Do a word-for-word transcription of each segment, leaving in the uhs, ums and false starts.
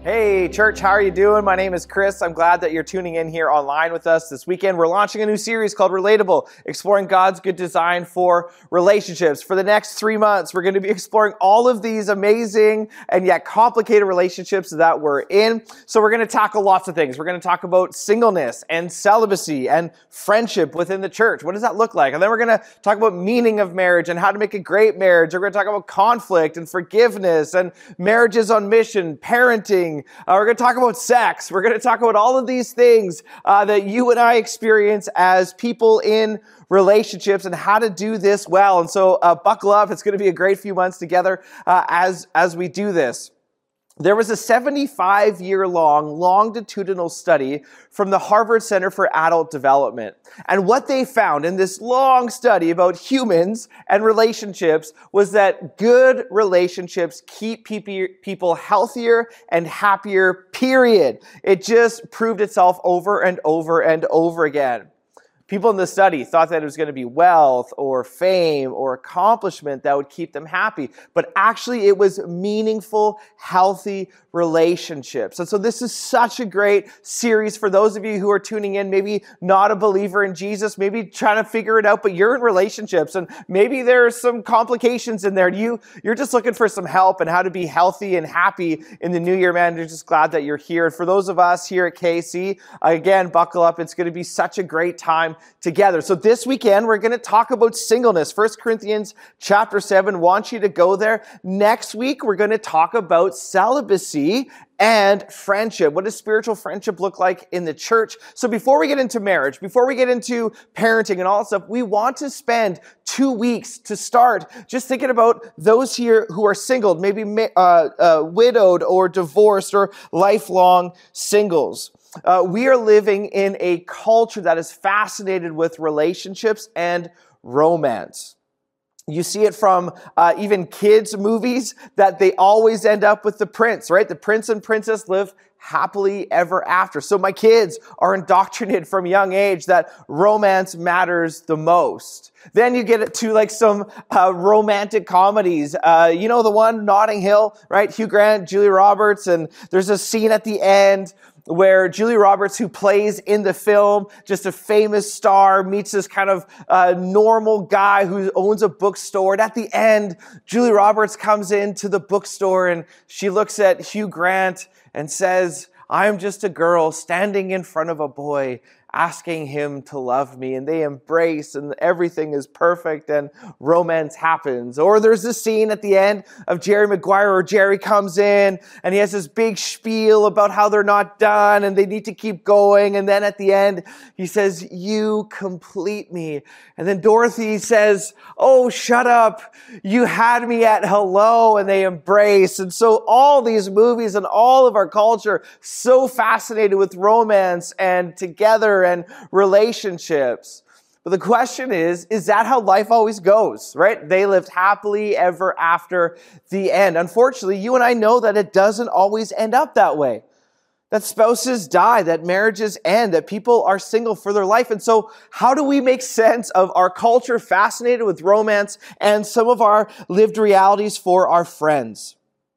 Hey church, how are you doing? My name is Chris. I'm glad that you're tuning in here online with us this weekend. We're launching a new series called Relatable, exploring God's good design for relationships. For the next three months, we're going to be exploring all of these amazing and yet complicated relationships that we're in. So we're going to tackle lots of things. We're going to talk about singleness and celibacy and friendship within the church. What does that look like? And then we're going to talk about meaning of marriage and how to make a great marriage. We're going to talk about conflict and forgiveness and marriages on mission, parenting. Uh, we're going to talk about sex. We're going to talk about all of these things uh, that you and I experience as people in relationships and how to do this well. And so uh, buckle up. It's going to be a great few months together uh, as, as we do this. There was a seventy-five year long longitudinal study from the Harvard Center for Adult Development. And what they found in this long study about humans and relationships was that good relationships keep people healthier and happier, period. It just proved itself over and over and over again. People in the study thought that it was going to be wealth or fame or accomplishment that would keep them happy. But actually, it was meaningful, healthy relationships. And so this is such a great series for those of you who are tuning in, maybe not a believer in Jesus, maybe trying to figure it out, but you're in relationships and maybe there's some complications in there. You, you're just looking for some help and how to be healthy and happy in the new year, man. You're just glad that you're here. And for those of us here at K C, again, buckle up. It's going to be such a great time together. So this weekend, we're going to talk about singleness. First Corinthians chapter seven, want you to go there. Next week, we're going to talk about celibacy and friendship. What does spiritual friendship look like in the church? So before we get into marriage, before we get into parenting and all that stuff, we want to spend two weeks to start just thinking about those here who are single, maybe uh, uh, widowed or divorced or lifelong singles. Uh, we are living in a culture that is fascinated with relationships and romance. You see it from uh, even kids' movies that they always end up with the prince, right? The prince and princess live happily ever after. So my kids are indoctrinated from a young age that romance matters the most. Then you get it to like some uh, romantic comedies. Uh, you know the one, Notting Hill, right? Hugh Grant, Julia Roberts, and there's a scene at the end where Julia Roberts, who plays in the film, just a famous star, meets this kind of uh, normal guy who owns a bookstore. And at the end, Julia Roberts comes into the bookstore and she looks at Hugh Grant and says, "I'm just a girl standing in front of a boy asking him to love me," and they embrace and everything is perfect and romance happens. Or there's this scene at the end of Jerry Maguire where Jerry comes in and he has this big spiel about how they're not done and they need to keep going. And then at the end, he says, "You complete me." And then Dorothy says, "Oh, shut up. You had me at hello," and they embrace. And so all these movies and all of our culture, so fascinated with romance and together and relationships. But the question is, is that how life always goes, right? They lived happily ever after the end. Unfortunately, you and I know that it doesn't always end up that way. That spouses die, that marriages end, that people are single for their life. And so how do we make sense of our culture fascinated with romance and some of our lived realities for our friends?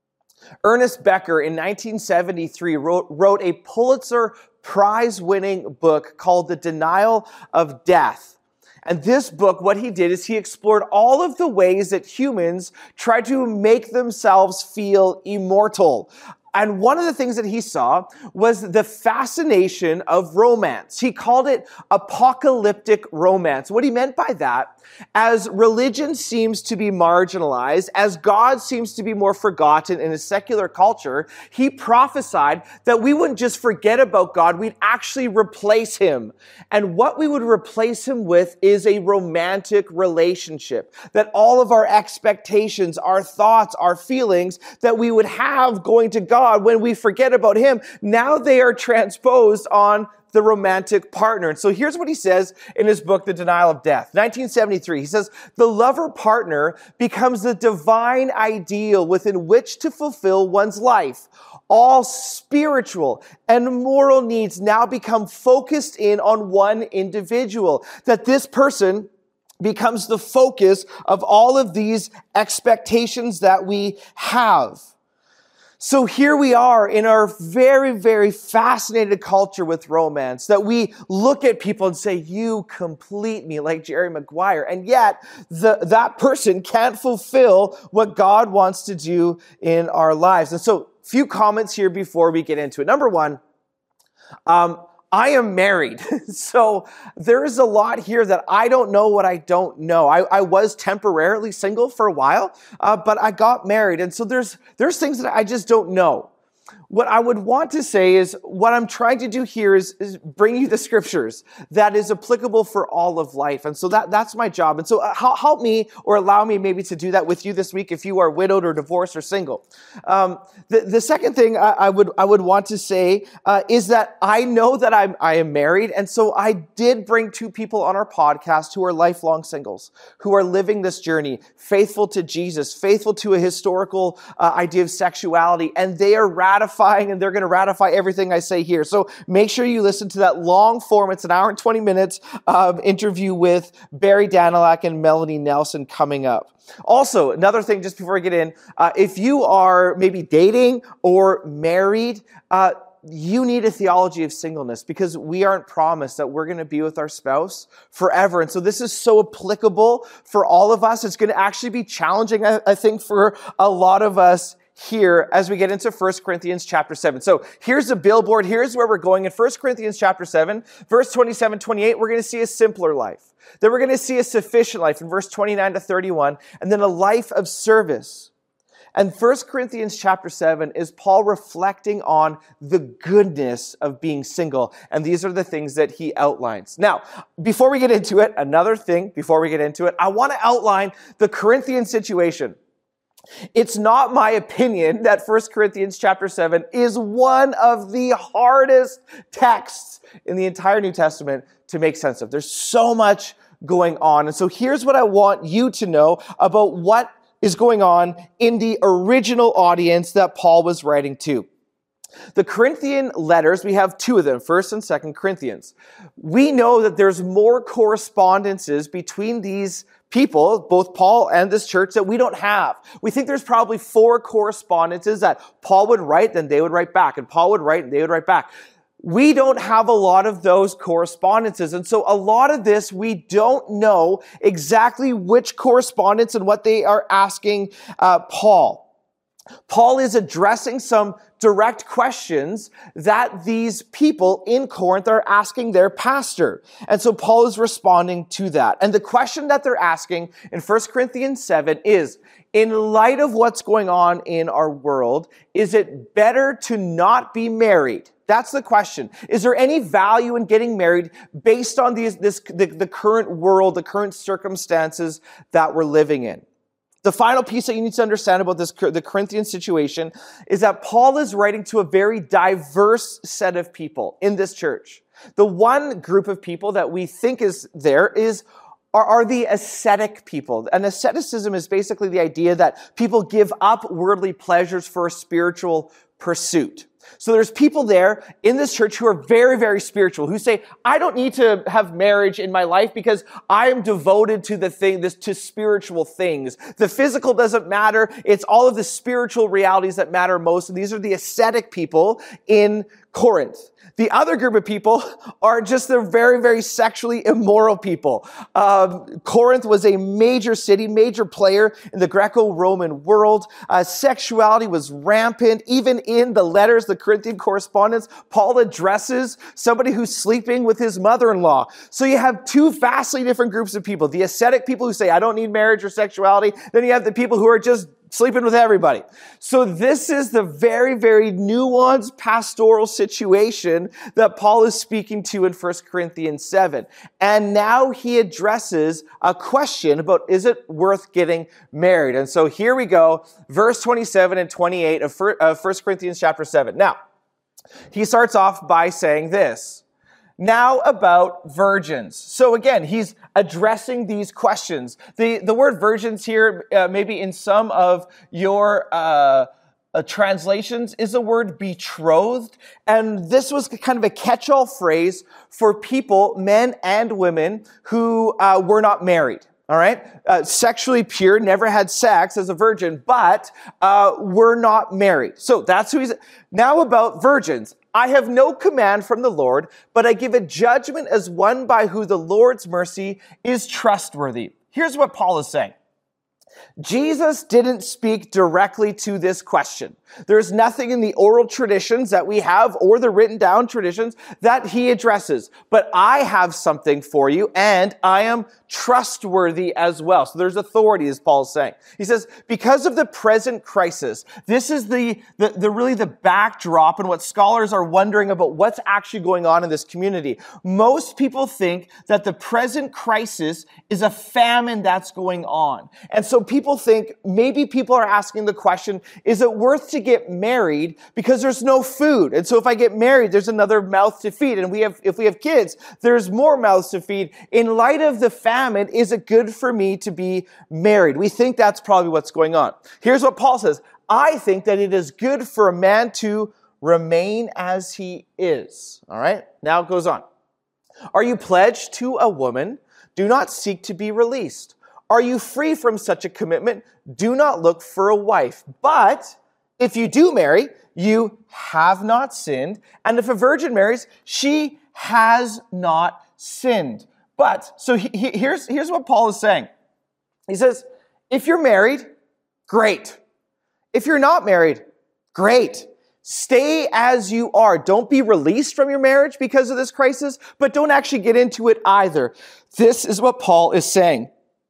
Ernest Becker in nineteen seventy-three wrote, wrote a Pulitzer Prize-winning book called The Denial of Death. And this book, what he did is he explored all of the ways that humans try to make themselves feel immortal. And one of the things that he saw was the fascination of romance. He called it apocalyptic romance. What he meant by that, as religion seems to be marginalized, as God seems to be more forgotten in a secular culture, he prophesied that we wouldn't just forget about God, we'd actually replace him. And what we would replace him with is a romantic relationship. That all of our expectations, our thoughts, our feelings that we would have going to God when we forget about him, now they are transposed on the romantic partner. And so here's what he says in his book, The Denial of Death. nineteen seventy-three, he says, "The lover partner becomes the divine ideal within which to fulfill one's life. All spiritual and moral needs now become focused in on one individual." That this person becomes the focus of all of these expectations that we have. So here we are in our very, very fascinated culture with romance, that we look at people and say, you complete me, like Jerry Maguire. And yet the, that person can't fulfill what God wants to do in our lives. And so a few comments here before we get into it. Number one, um, I am married. So there is a lot here that I don't know what I don't know. I, I was temporarily single for a while, uh, but I got married. And so there's, there's things that I just don't know. What I would want to say is what I'm trying to do here is, is bring you the scriptures that is applicable for all of life. And so that, that's my job. And so uh, help me or allow me maybe to do that with you this week if you are widowed or divorced or single. Um, the, the second thing I, I would I would want to say uh, is that I know that I'm, I am married. And so I did bring two people on our podcast who are lifelong singles, who are living this journey, faithful to Jesus, faithful to a historical uh, idea of sexuality. And they are ratifying and they're going to ratify everything I say here. So make sure you listen to that long form. It's an hour and twenty minutes um, interview with Barry Danilak and Melanie Nelson coming up. Also, another thing just before I get in, uh, if you are maybe dating or married, uh, you need a theology of singleness because we aren't promised that we're going to be with our spouse forever. And so this is so applicable for all of us. It's going to actually be challenging, I, I think, for a lot of us here as we get into First Corinthians chapter seven. So here's the billboard. Here's where we're going. In First Corinthians chapter seven, verse twenty-seven, twenty-eight, we're going to see a simpler life. Then we're going to see a sufficient life in verse twenty-nine to thirty-one, and then a life of service. And First Corinthians chapter seven is Paul reflecting on the goodness of being single. And these are the things that he outlines. Now, before we get into it, another thing before we get into it, I want to outline the Corinthian situation. It's not my opinion that First Corinthians chapter seven is one of the hardest texts in the entire New Testament to make sense of. There's so much going on. And so here's what I want you to know about what is going on in the original audience that Paul was writing to. The Corinthian letters, we have two of them, First and Second Corinthians. We know that there's more correspondences between these people, both Paul and this church, that we don't have. We think there's probably four correspondences that Paul would write, then they would write back, and Paul would write, and they would write back. We don't have a lot of those correspondences. And so a lot of this, we don't know exactly which correspondence and what they are asking uh, Paul. Paul is addressing some direct questions that these people in Corinth are asking their pastor. And so Paul is responding to that. And the question that they're asking in First Corinthians seven is, in light of what's going on in our world, is it better to not be married? That's the question. Is there any value in getting married based on these, this, the, the current world, the current circumstances that we're living in? The final piece that you need to understand about this, the Corinthian situation, is that Paul is writing to a very diverse set of people in this church. The one group of people that we think is there is are, are the ascetic people. And asceticism is basically the idea that people give up worldly pleasures for a spiritual pursuit. So there's people there in this church who are very, very spiritual, who say, I don't need to have marriage in my life because I am devoted to the thing, this, to spiritual things. The physical doesn't matter. It's all of the spiritual realities that matter most. And these are the ascetic people in Corinth. The other group of people are just the very, very sexually immoral people. Um, Corinth was a major city, major player in the Greco-Roman world. Uh, sexuality was rampant. Even in the letters, the Corinthian correspondence, Paul addresses somebody who's sleeping with his mother-in-law. So you have two vastly different groups of people. The ascetic people who say, I don't need marriage or sexuality. Then you have the people who are just sleeping with everybody. So this is the very, very nuanced pastoral situation that Paul is speaking to in First Corinthians seven. And now he addresses a question about, is it worth getting married? And so here we go, verse twenty-seven and twenty-eight of First Corinthians chapter seven. Now, he starts off by saying this. Now about virgins. So again, he's addressing these questions. The, the word virgins here, uh, maybe in some of your uh, uh, translations, is the word betrothed. And this was kind of a catch-all phrase for people, men and women, who uh, were not married. all right? Uh, sexually pure, never had sex as a virgin, but uh, were not married. So that's who he's... Now about virgins. I have no command from the Lord, but I give a judgment as one by who the Lord's mercy is trustworthy. Here's what Paul is saying. Jesus didn't speak directly to this question. There's nothing in the oral traditions that we have or the written down traditions that he addresses. But I have something for you, and I am trustworthy as well. So there's authority, as Paul's saying. He says, because of the present crisis, this is the, the, the really the backdrop and what scholars are wondering about what's actually going on in this community. Most people think that the present crisis is a famine that's going on. And so people think, maybe people are asking the question, is it worth to get married because there's no food? And so if I get married, there's another mouth to feed. And we have, if we have kids, there's more mouths to feed. In light of the famine, is it good for me to be married? We think that's probably what's going on. Here's what Paul says. I think that it is good for a man to remain as he is. All right. Now it goes on. Are you pledged to a woman? Do not seek to be released. Are you free from such a commitment? Do not look for a wife. But if you do marry, you have not sinned. And if a virgin marries, she has not sinned. But, so he, he, here's, here's what Paul is saying. He says, if you're married, great. If you're not married, great. Stay as you are. Don't be released from your marriage because of this crisis, but don't actually get into it either. This is what Paul is saying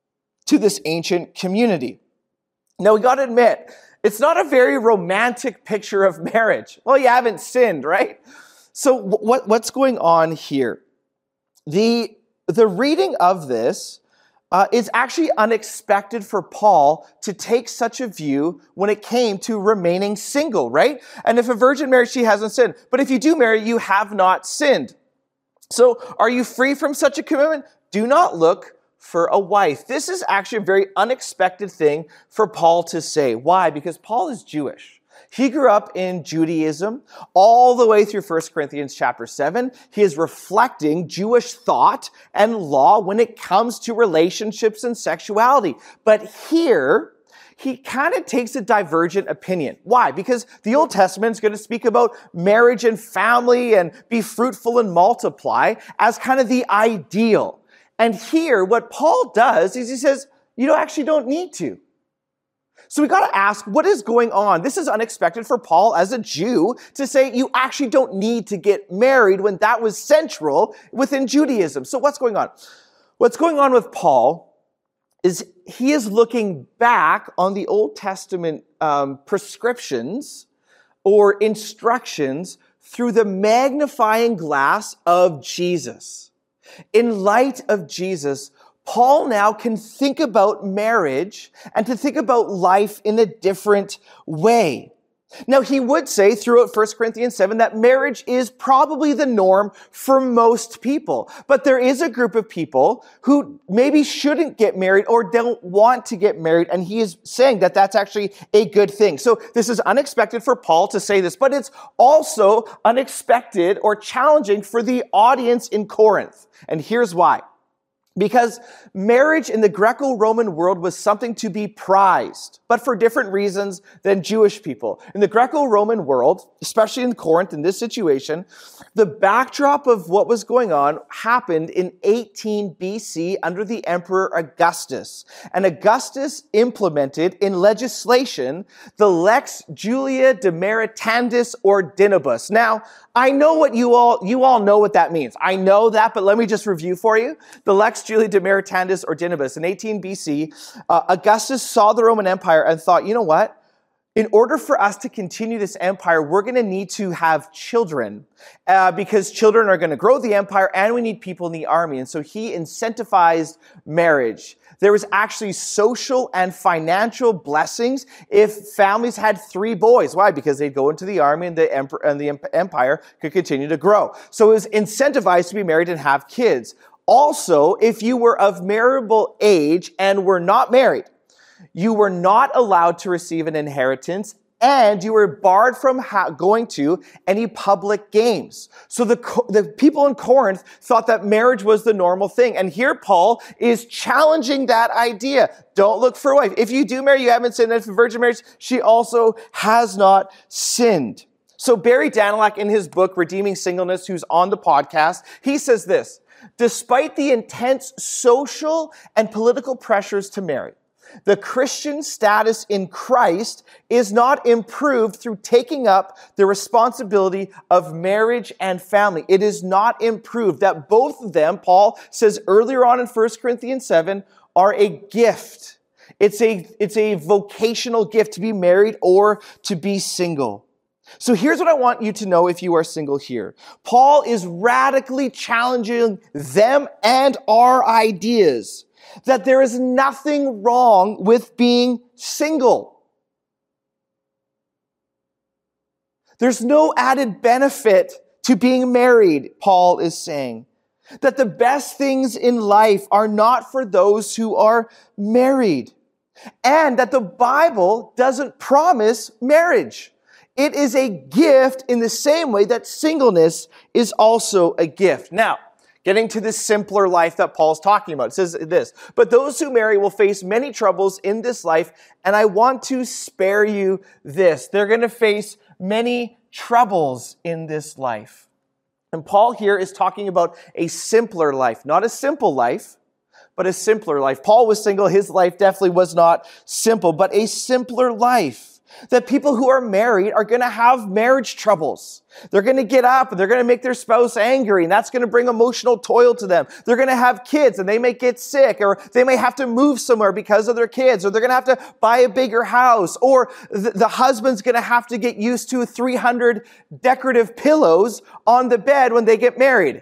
to this ancient community. Now, we got to admit, it's not a very romantic picture of marriage. Well, you haven't sinned, right? So what, what's going on here? The, the reading of this uh, is actually unexpected for Paul to take such a view when it came to remaining single, right? And if a virgin marries, she hasn't sinned. But if you do marry, you have not sinned. So are you free from such a commitment? Do not look for a wife. This is actually a very unexpected thing for Paul to say. Why? Because Paul is Jewish. He grew up in Judaism all the way through First Corinthians chapter seven. He is reflecting Jewish thought and law when it comes to relationships and sexuality. But here, he kind of takes a divergent opinion. Why? Because the Old Testament is going to speak about marriage and family and be fruitful and multiply as kind of the ideal. And here, what Paul does is he says, you don't actually don't need to. So we got to ask, what is going on? This is unexpected for Paul as a Jew to say you actually don't need to get married when that was central within Judaism. So what's going on? What's going on with Paul is he is looking back on the Old Testament um, prescriptions or instructions through the magnifying glass of Jesus. In light of Jesus, Paul now can think about marriage and to think about life in a different way. Now, he would say throughout First Corinthians seven that marriage is probably the norm for most people. But there is a group of people who maybe shouldn't get married or don't want to get married. And he is saying that that's actually a good thing. So this is unexpected for Paul to say this, but it's also unexpected or challenging for the audience in Corinth. And here's why. Because marriage in the Greco-Roman world was something to be prized, but for different reasons than Jewish people. In the Greco-Roman world, especially in Corinth, in this situation, the backdrop of what was going on happened in eighteen B C under the Emperor Augustus. And Augustus implemented in legislation the Lex Julia Dimeritandus Ordinibus. Now, I know what you all, you all know what that means. I know that, but let me just review for you. The Lex Julia Dimeritandus Ordinibus in eighteen B C, uh, Augustus saw the Roman Empire and thought, you know what? In order for us to continue this empire, we're going to need to have children uh, because children are going to grow the empire and we need people in the army. And so he incentivized marriage. There was actually social and financial blessings if families had three boys. Why? Because they'd go into the army and the, emperor, and the empire could continue to grow. So it was incentivized to be married and have kids. Also, if you were of marriageable age and were not married, you were not allowed to receive an inheritance and you were barred from ha- going to any public games. So the, the people in Corinth thought that marriage was the normal thing. And here Paul is challenging that idea. Don't look for a wife. If you do marry, you haven't sinned. And if a virgin marries, she also has not sinned. So Barry Danilak, in his book, Redeeming Singleness, who's on the podcast, he says this: despite the intense social and political pressures to marry, the Christian status in Christ is not improved through taking up the responsibility of marriage and family. It is not improved. That both of them, Paul says earlier on in First Corinthians seven, are a gift. It's a, it's a vocational gift to be married or to be single. So here's what I want you to know if you are single here. Paul is radically challenging them and our ideas that there is nothing wrong with being single. There's no added benefit to being married, Paul is saying. That the best things in life are not for those who are married. And that the Bible doesn't promise marriage. It is a gift in the same way that singleness is also a gift. Now, getting to the simpler life that Paul's talking about. It says this: but those who marry will face many troubles in this life, and I want to spare you this. They're going to face many troubles in this life. And Paul here is talking about a simpler life, not a simple life, but a simpler life. Paul was single. His life definitely was not simple, but a simpler life. That people who are married are going to have marriage troubles. They're going to get up and they're going to make their spouse angry, and that's going to bring emotional toil to them. They're going to have kids and they may get sick, or they may have to move somewhere because of their kids, or they're going to have to buy a bigger house, or the, the husband's going to have to get used to three hundred decorative pillows on the bed when they get married.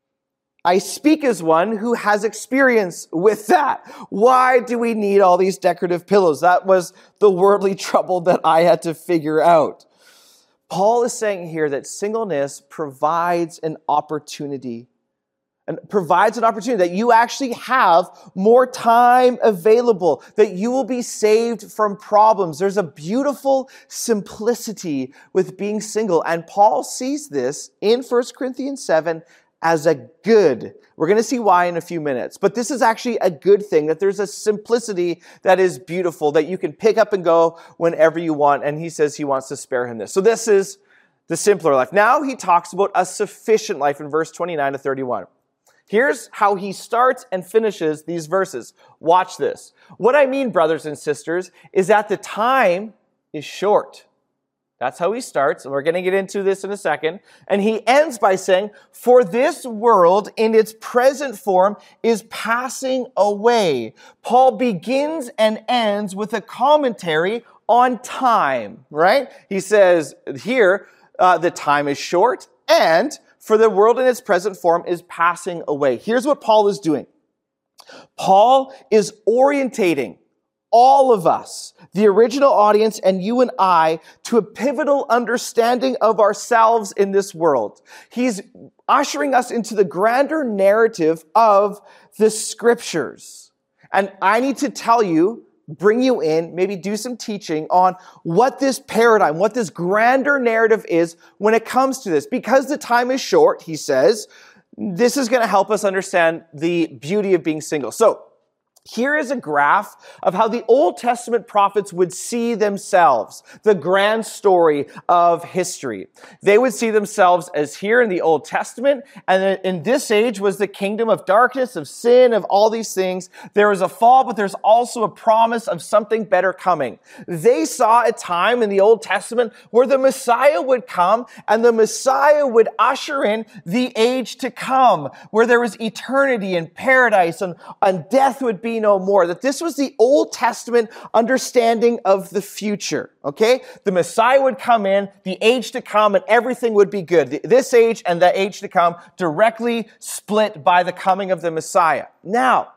I speak as one who has experience with that. Why do we need all these decorative pillows? That was the worldly trouble that I had to figure out. Paul is saying here that singleness provides an opportunity, and provides an opportunity that you actually have more time available, that you will be saved from problems. There's a beautiful simplicity with being single, and Paul sees this in First Corinthians seven as a good. We're going to see why in a few minutes. But this is actually a good thing, that there's a simplicity that is beautiful, that you can pick up and go whenever you want. And he says he wants to spare him this. So this is the simpler life. Now he talks about a sufficient life in verse twenty-nine to thirty-one. Here's how he starts and finishes these verses. Watch this. What I mean, brothers and sisters, is that the time is short. That's how he starts, and we're going to get into this in a second. And he ends by saying, for this world in its present form is passing away. Paul begins and ends with a commentary on time, right? He says here, uh, the time is short, and for the world in its present form is passing away. Here's what Paul is doing. Paul is orientating all of us, the original audience and you and I, to a pivotal understanding of ourselves in this world. He's ushering us into the grander narrative of the scriptures. And I need to tell you, bring you in, maybe do some teaching on what this paradigm, what this grander narrative is when it comes to this. Because the time is short, he says, this is going to help us understand the beauty of being single. So, here is a graph of how the Old Testament prophets would see themselves, the grand story of history. They would see themselves as here in the Old Testament, and in this age was the kingdom of darkness, of sin, of all these things. There was a fall, but there's also a promise of something better coming. They saw a time in the Old Testament where the Messiah would come, and the Messiah would usher in the age to come, where there was eternity and paradise, and, and death would be no more. That this was the Old Testament understanding of the future, okay? The Messiah would come in, the age to come, and everything would be good. This age and the age to come directly split by the coming of the Messiah. Now,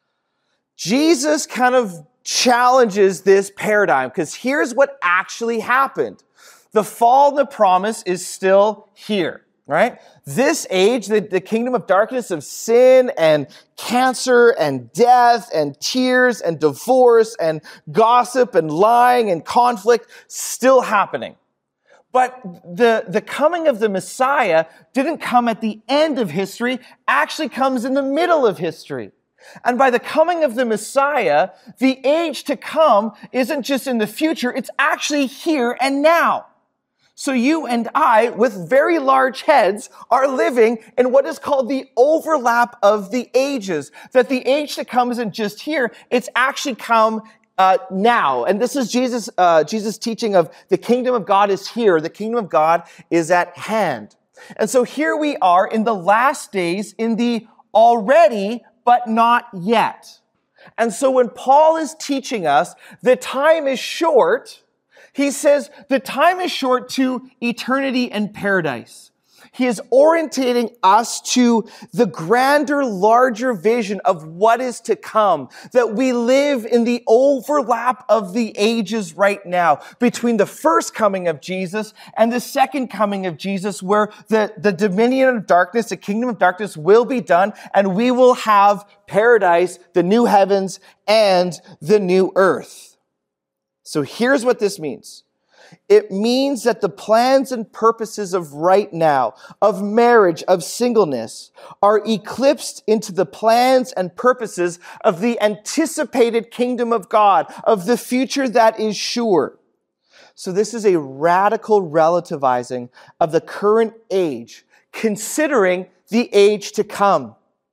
Jesus kind of challenges this paradigm, because here's what actually happened. The fall and the promise is still here. right? This age, the, the kingdom of darkness of sin and cancer and death and tears and divorce and gossip and lying and conflict still happening. But the, the coming of the Messiah didn't come at the end of history, actually comes in the middle of history. And by the coming of the Messiah, the age to come isn't just in the future, it's actually here and now. So you and I, with very large heads, are living in what is called the overlap of the ages. That the age to come isn't just here, it's actually come uh, now. And this is Jesus, uh, Jesus' teaching of the kingdom of God is here, the kingdom of God is at hand. And so here we are in the last days, in the already but not yet. And so when Paul is teaching us the time is short, he says the time is short to eternity and paradise. He is orientating us to the grander, larger vision of what is to come, that we live in the overlap of the ages right now between the first coming of Jesus and the second coming of Jesus, where the, the dominion of darkness, the kingdom of darkness will be done, and we will have paradise, the new heavens, and the new earth. So here's what this means. It means that the plans and purposes of right now, of marriage, of singleness, are eclipsed into the plans and purposes of the anticipated kingdom of God, of the future that is sure. So this is a radical relativizing of the current age, considering the age to come.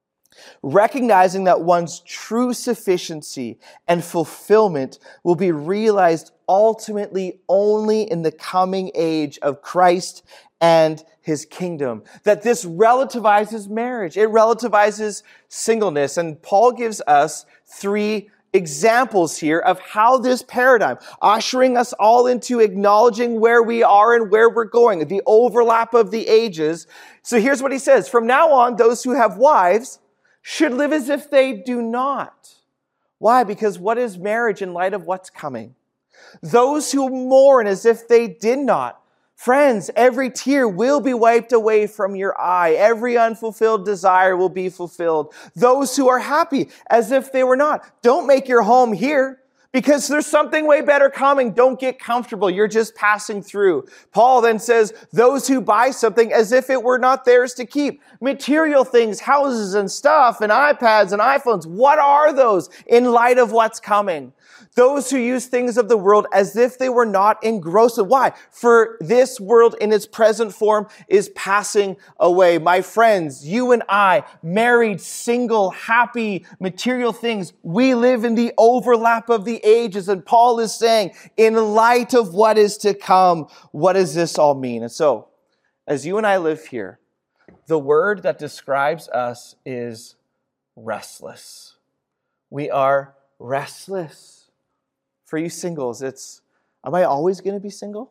Recognizing that one's true sufficiency and fulfillment will be realized ultimately only in the coming age of Christ and his kingdom. That this relativizes marriage. It relativizes singleness. And Paul gives us three examples here of how this paradigm, ushering us all into acknowledging where we are and where we're going, the overlap of the ages. So here's what he says. From now on, those who have wives should live as if they do not. Why? Because what is marriage in light of what's coming? Those who mourn as if they did not. Friends, every tear will be wiped away from your eye. Every unfulfilled desire will be fulfilled. Those who are happy as if they were not. Don't make your home here, because there's something way better coming. Don't get comfortable. You're just passing through. Paul then says, those who buy something as if it were not theirs to keep. Material things, houses and stuff and iPads and iPhones. What are those in light of what's coming? Those who use things of the world as if they were not engrossed. Why? For this world in its present form is passing away. My friends, you and I, married, single, happy, material things, we live in the overlap of the ages. And Paul is saying, in light of what is to come, what does this all mean? And so, as you and I live here, the word that describes us is restless. We are restless. For you singles, it's, am I always going to be single?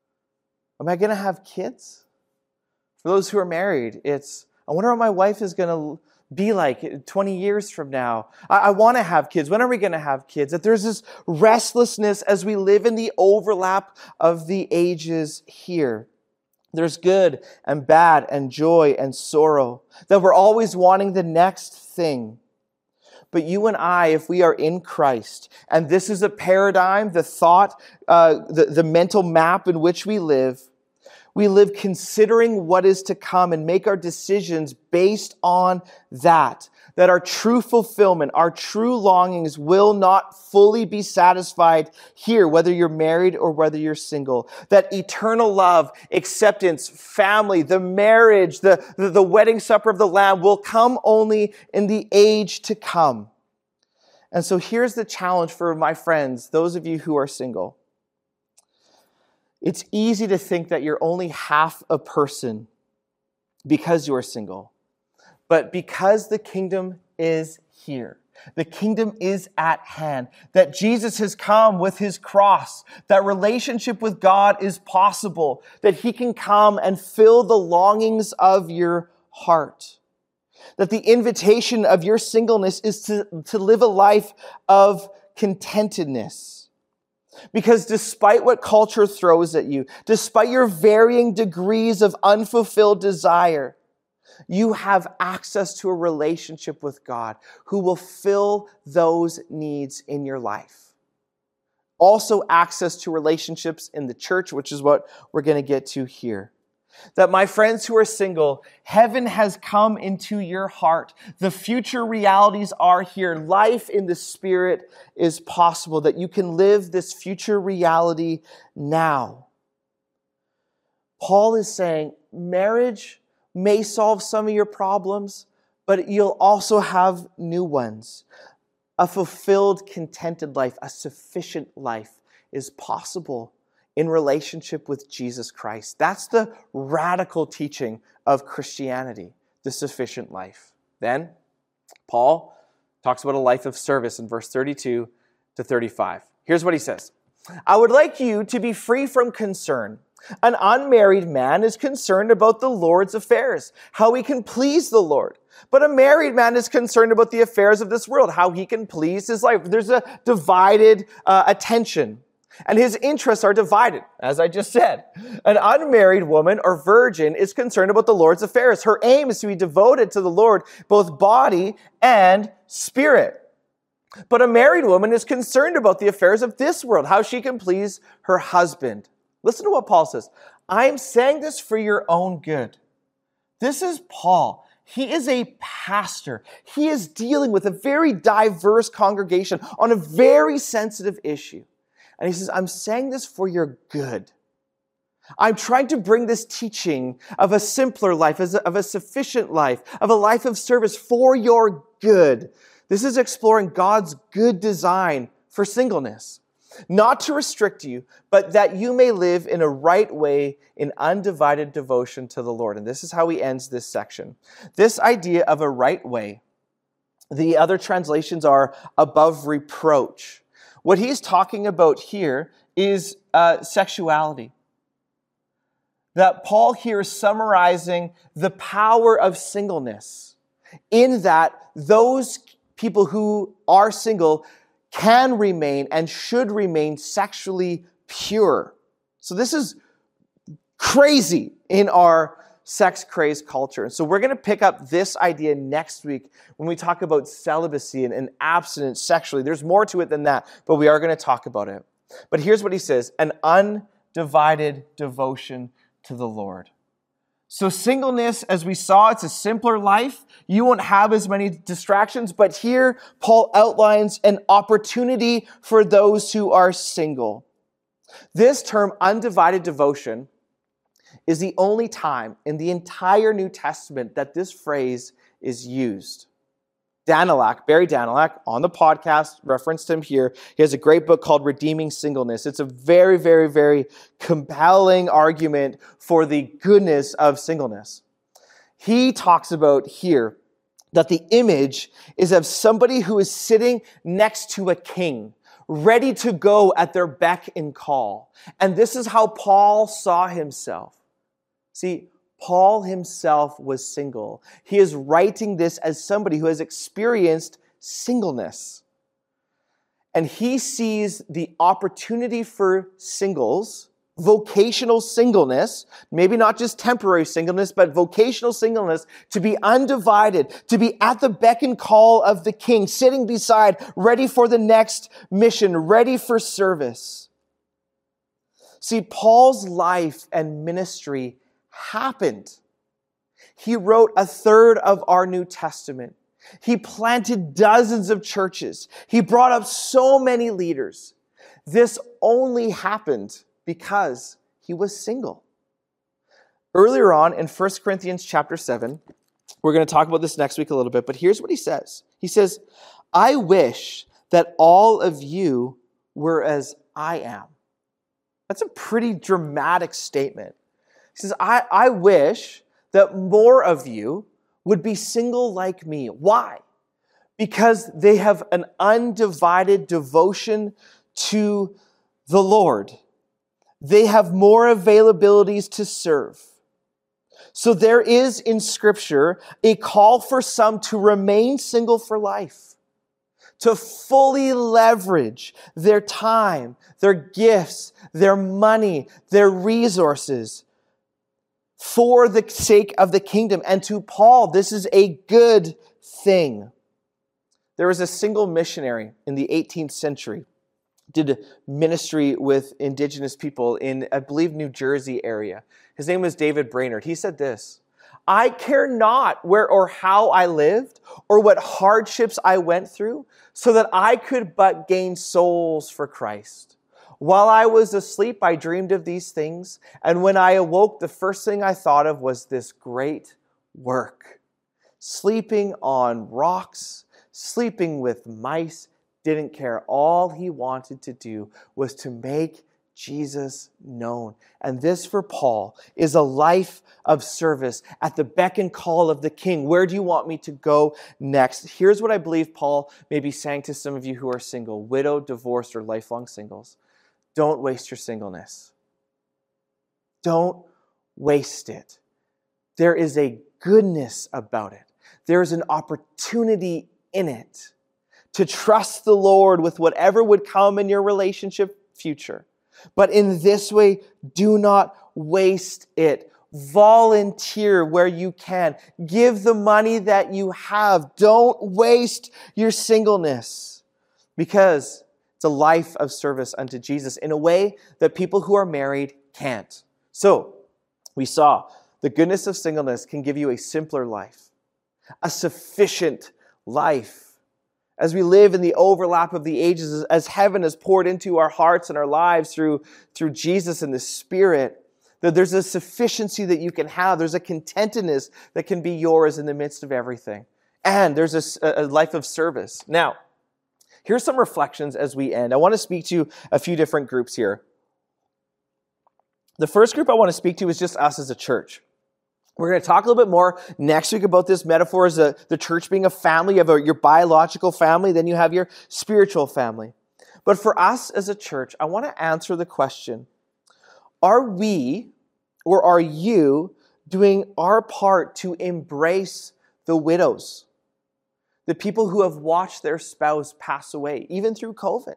Am I going to have kids? For those who are married, it's, I wonder what my wife is going to be like twenty years from now. I, I want to have kids. When are we going to have kids? That there's this restlessness as we live in the overlap of the ages here. There's good and bad and joy and sorrow. That we're always wanting the next thing. But you and I, if we are in Christ, and this is a paradigm, the thought, uh, the, the mental map in which we live, we live considering what is to come and make our decisions based on that. That our true fulfillment, our true longings will not fully be satisfied here, whether you're married or whether you're single. That eternal love, acceptance, family, the marriage, the, the, the wedding supper of the Lamb will come only in the age to come. And so here's the challenge for my friends, those of you who are single. It's easy to think that you're only half a person because you are single. But because the kingdom is here, the kingdom is at hand, that Jesus has come with his cross, that relationship with God is possible, that he can come and fill the longings of your heart, that the invitation of your singleness is to, to live a life of contentedness. Because despite what culture throws at you, despite your varying degrees of unfulfilled desire, you have access to a relationship with God who will fill those needs in your life. Also access to relationships in the church, which is what we're going to get to here. That my friends who are single, heaven has come into your heart. The future realities are here. Life in the Spirit is possible, that you can live this future reality now. Paul is saying marriage may solve some of your problems, but you'll also have new ones. A fulfilled, contented life, a sufficient life is possible in relationship with Jesus Christ. That's the radical teaching of Christianity, the sufficient life. Then, Paul talks about a life of service in verse thirty-two to thirty-five. Here's what he says. I would like you to be free from concern. An unmarried man is concerned about the Lord's affairs, how he can please the Lord. But a married man is concerned about the affairs of this world, how he can please his life. There's a divided uh, attention. And his interests are divided, as I just said. An unmarried woman or virgin is concerned about the Lord's affairs. Her aim is to be devoted to the Lord, both body and spirit. But a married woman is concerned about the affairs of this world, how she can please her husband. Listen to what Paul says. I'm saying this for your own good. This is Paul. He is a pastor. He is dealing with a very diverse congregation on a very sensitive issue. And he says, I'm saying this for your good. I'm trying to bring this teaching of a simpler life, of a sufficient life, of a life of service for your good. This is exploring God's good design for singleness. Not to restrict you, but that you may live in a right way in undivided devotion to the Lord. And this is how he ends this section. This idea of a right way, the other translations are above reproach. What he's talking about here is uh, sexuality. That Paul here is summarizing the power of singleness in that those people who are single can remain and should remain sexually pure. So this is crazy in our sex-crazed culture. And so we're going to pick up this idea next week when we talk about celibacy and, and abstinence sexually. There's more to it than that, but we are going to talk about it. But here's what he says, an undivided devotion to the Lord. So singleness, as we saw, it's a simpler life. You won't have as many distractions, but here Paul outlines an opportunity for those who are single. This term, undivided devotion, is the only time in the entire New Testament that this phrase is used. Danilak, Barry Danilak, on the podcast, referenced him here. He has a great book called Redeeming Singleness. It's a very, very, very compelling argument for the goodness of singleness. He talks about here that the image is of somebody who is sitting next to a king, ready to go at their beck and call. And this is how Paul saw himself. See, Paul himself was single. He is writing this as somebody who has experienced singleness. And he sees the opportunity for singles, vocational singleness, maybe not just temporary singleness, but vocational singleness, to be undivided, to be at the beck and call of the king, sitting beside, ready for the next mission, ready for service. See, Paul's life and ministry happened. He wrote a third of our New Testament. He planted dozens of churches. He brought up so many leaders. This only happened because he was single. Earlier on in First Corinthians chapter seven, we're going to talk about this next week a little bit, but here's what he says. He says, I wish that all of you were as I am. That's a pretty dramatic statement. He says, I, I wish that more of you would be single like me. Why? Because they have an undivided devotion to the Lord. They have more availabilities to serve. So there is in Scripture a call for some to remain single for life, to fully leverage their time, their gifts, their money, their resources for the sake of the kingdom. And to Paul, this is a good thing. There was a single missionary in the eighteenth century, did ministry with indigenous people in, I believe, New Jersey area. His name was David Brainerd. He said this, "I care not where or how I lived or what hardships I went through, so that I could but gain souls for Christ. While I was asleep, I dreamed of these things, and when I awoke, the first thing I thought of was this great work. Sleeping on rocks, sleeping with mice, didn't care. All he wanted to do was to make Jesus known." And this for Paul is a life of service at the beck and call of the King. Where do you want me to go next? Here's what I believe Paul may be saying to some of you who are single, widowed, divorced, or lifelong singles. Don't waste your singleness. Don't waste it. There is a goodness about it. There is an opportunity in it to trust the Lord with whatever would come in your relationship future. But in this way, do not waste it. Volunteer where you can. Give the money that you have. Don't waste your singleness, because it's a life of service unto Jesus in a way that people who are married can't. So, we saw the goodness of singleness can give you a simpler life, a sufficient life. As we live in the overlap of the ages, as heaven is poured into our hearts and our lives through, through Jesus and the Spirit, that there's a sufficiency that you can have. There's a contentedness that can be yours in the midst of everything. And there's a, a life of service. Now, here's some reflections as we end. I want to speak to a few different groups here. The first group I want to speak to is just us as a church. We're going to talk a little bit more next week about this metaphor as a, the church being a family. You have a, your biological family, then you have your spiritual family. But for us as a church, I want to answer the question, are we or are you doing our part to embrace the widows? The people who have watched their spouse pass away, even through COVID.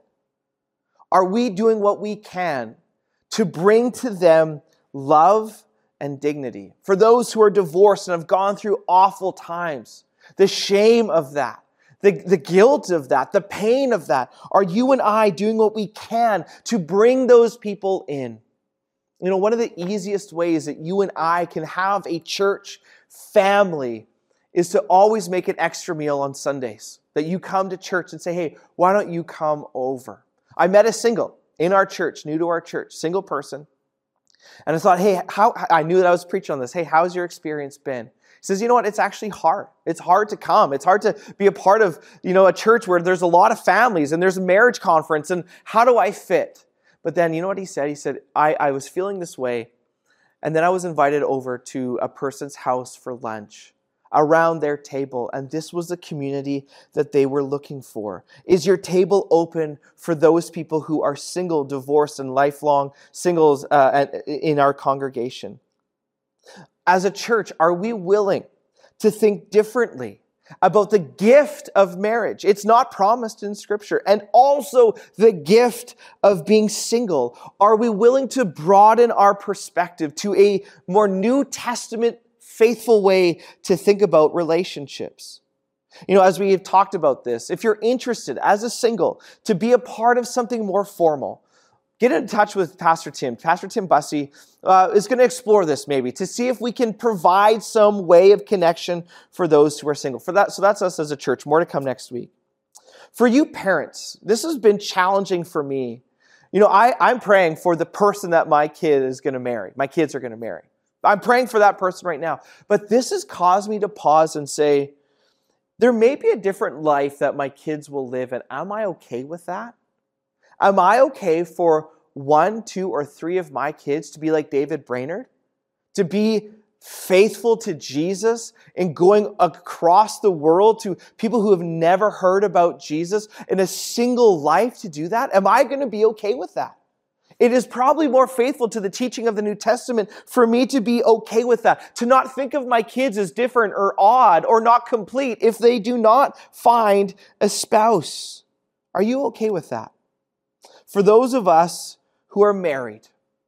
Are we doing what we can to bring to them love and dignity? For those who are divorced and have gone through awful times, the shame of that, the, the guilt of that, the pain of that, are you and I doing what we can to bring those people in? You know, one of the easiest ways that you and I can have a church family is to always make an extra meal on Sundays. That you come to church and say, hey, why don't you come over? I met a single in our church, new to our church, single person. And I thought, hey, how? I knew that I was preaching on this. Hey, how's your experience been? He says, you know what? It's actually hard. It's hard to come. It's hard to be a part of, you know, a church where there's a lot of families and there's a marriage conference. And how do I fit? But then, you know what he said? He said, I, I was feeling this way. And then I was invited over to a person's house for lunch, around their table, and this was the community that they were looking for. Is your table open for those people who are single, divorced, and lifelong singles uh, in our congregation? As a church, are we willing to think differently about the gift of marriage? It's not promised in Scripture. And also the gift of being single. Are we willing to broaden our perspective to a more New Testament faithful way to think about relationships? You know, as we have talked about this, if you're interested as a single to be a part of something more formal, get in touch with Pastor Tim. Pastor Tim Bussey uh, is going to explore this maybe to see if we can provide some way of connection for those who are single. For that, so that's us as a church. More to come next week. For you parents, this has been challenging for me. You know, I, I'm praying for the person that my kid is going to marry. My kids are going to marry. I'm praying for that person right now. But this has caused me to pause and say, there may be a different life that my kids will live, and am I okay with that? Am I okay for one, two, or three of my kids to be like David Brainerd? To be faithful to Jesus and going across the world to people who have never heard about Jesus in a single life to do that? Am I going to be okay with that? It is probably more faithful to the teaching of the New Testament for me to be okay with that, to not think of my kids as different or odd or not complete if they do not find a spouse. Are you okay with that? For those of us who are married,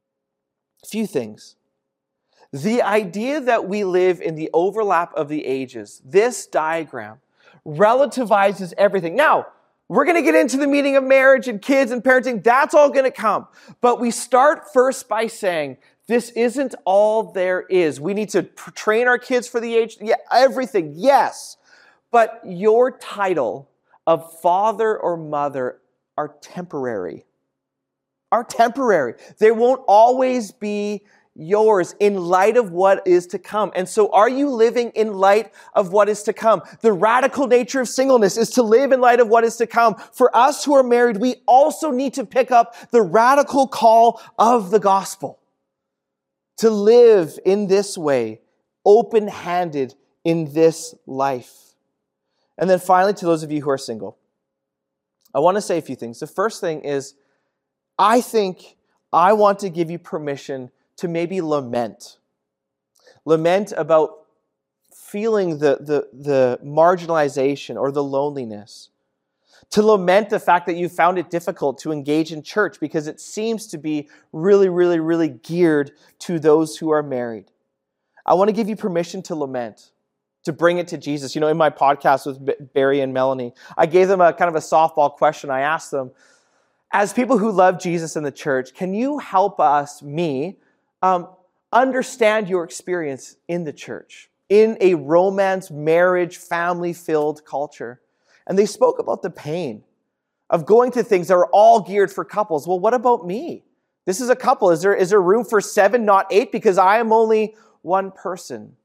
a few things. The idea that we live in the overlap of the ages, this diagram, relativizes everything. Now, we're going to get into the meaning of marriage and kids and parenting. That's all going to come. But we start first by saying, this isn't all there is. We need to train our kids for the age. Yeah, everything, yes. But your title of father or mother are temporary. Are temporary. They won't always be yours in light of what is to come. And so are you living in light of what is to come? The radical nature of singleness is to live in light of what is to come. For us who are married, we also need to pick up the radical call of the gospel to live in this way, open-handed in this life. And then finally, to those of you who are single, I want to say a few things. The first thing is, I think I want to give you permission to maybe lament. Lament about feeling the, the, the marginalization or the loneliness. To lament the fact that you found it difficult to engage in church because it seems to be really, really, really geared to those who are married. I want to give you permission to lament, to bring it to Jesus. You know, in my podcast with Barry and Melanie, I gave them a kind of a softball question. I asked them, as people who love Jesus in the church, can you help us, me, Um, understand your experience in the church, in a romance, marriage, family-filled culture? And they spoke about the pain of going to things that are all geared for couples. Well, what about me? This is a couple. Is there, is there room for seven, not eight? Because I am only one person.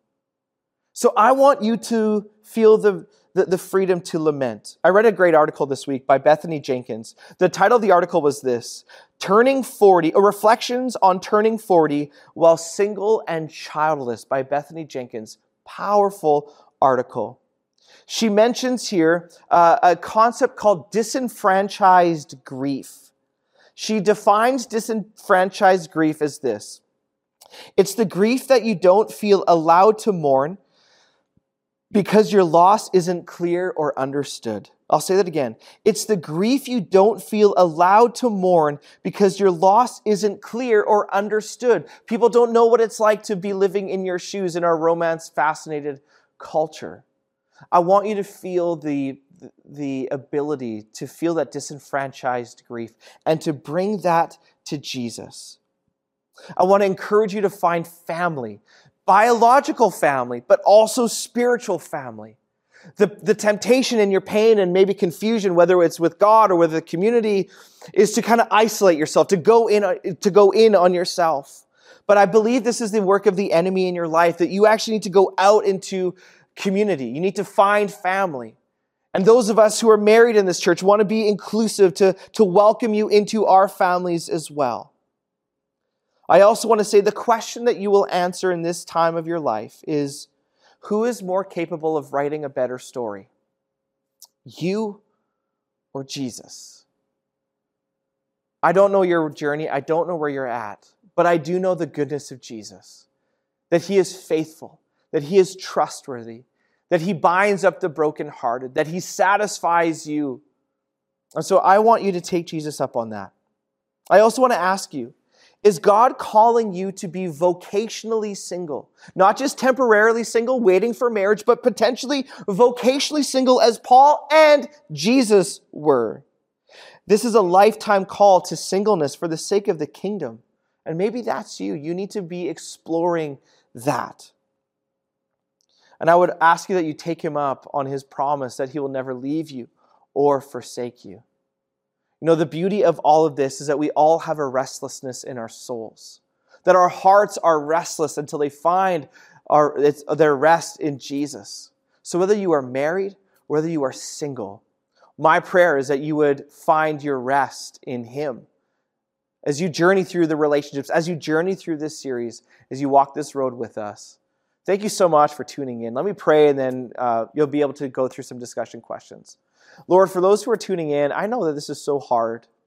So I want you to feel the, the, the freedom to lament. I read a great article this week by Bethany Jenkins. The title of the article was this: Turning forty, or Reflections on Turning forty While Single and Childless by Bethany Jenkins. Powerful article. She mentions here uh, a concept called disenfranchised grief. She defines disenfranchised grief as this: it's the grief that you don't feel allowed to mourn because your loss isn't clear or understood. I'll say that again. It's the grief you don't feel allowed to mourn because your loss isn't clear or understood. People don't know what it's like to be living in your shoes in our romance-fascinated culture. I want you to feel the, the ability to feel that disenfranchised grief and to bring that to Jesus. I want to encourage you to find family, biological family, but also spiritual family. The, the temptation in your pain and maybe confusion, whether it's with God or with the community, is to kind of isolate yourself, to go in, to go in on yourself. But I believe this is the work of the enemy in your life, that you actually need to go out into community. You need to find family. And those of us who are married in this church want to be inclusive, to, to welcome you into our families as well. I also want to say the question that you will answer in this time of your life is, who is more capable of writing a better story? You or Jesus? I don't know your journey. I don't know where you're at. But I do know the goodness of Jesus. That He is faithful. That He is trustworthy. That He binds up the brokenhearted. That He satisfies you. And so I want you to take Jesus up on that. I also want to ask you, is God calling you to be vocationally single? Not just temporarily single, waiting for marriage, but potentially vocationally single as Paul and Jesus were. This is a lifetime call to singleness for the sake of the kingdom. And maybe that's you. You need to be exploring that. And I would ask you that you take Him up on His promise that He will never leave you or forsake you. You know, the beauty of all of this is that we all have a restlessness in our souls. That our hearts are restless until they find our, it's, their rest in Jesus. So whether you are married, whether you are single, my prayer is that you would find your rest in Him. As you journey through the relationships, as you journey through this series, as you walk this road with us. Thank you so much for tuning in. Let me pray, and then uh, you'll be able to go through some discussion questions. Lord, for those who are tuning in, I know that this is so hard.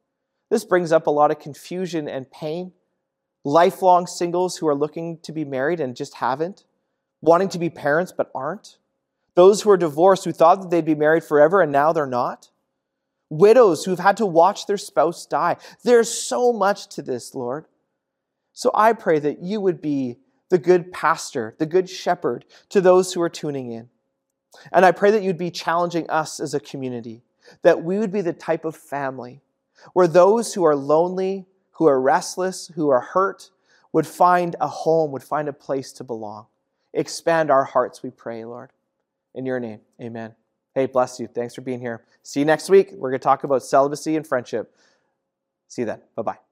This brings up a lot of confusion and pain. Lifelong singles who are looking to be married and just haven't. Wanting to be parents but aren't. Those who are divorced who thought that they'd be married forever and now they're not. Widows who've had to watch their spouse die. There's so much to this, Lord. So I pray that you would be the good pastor, the good shepherd to those who are tuning in. And I pray that you'd be challenging us as a community, that we would be the type of family where those who are lonely, who are restless, who are hurt, would find a home, would find a place to belong. Expand our hearts, we pray, Lord. In your name, amen. Hey, bless you. Thanks for being here. See you next week. We're going to talk about celibacy and friendship. See you then. Bye-bye.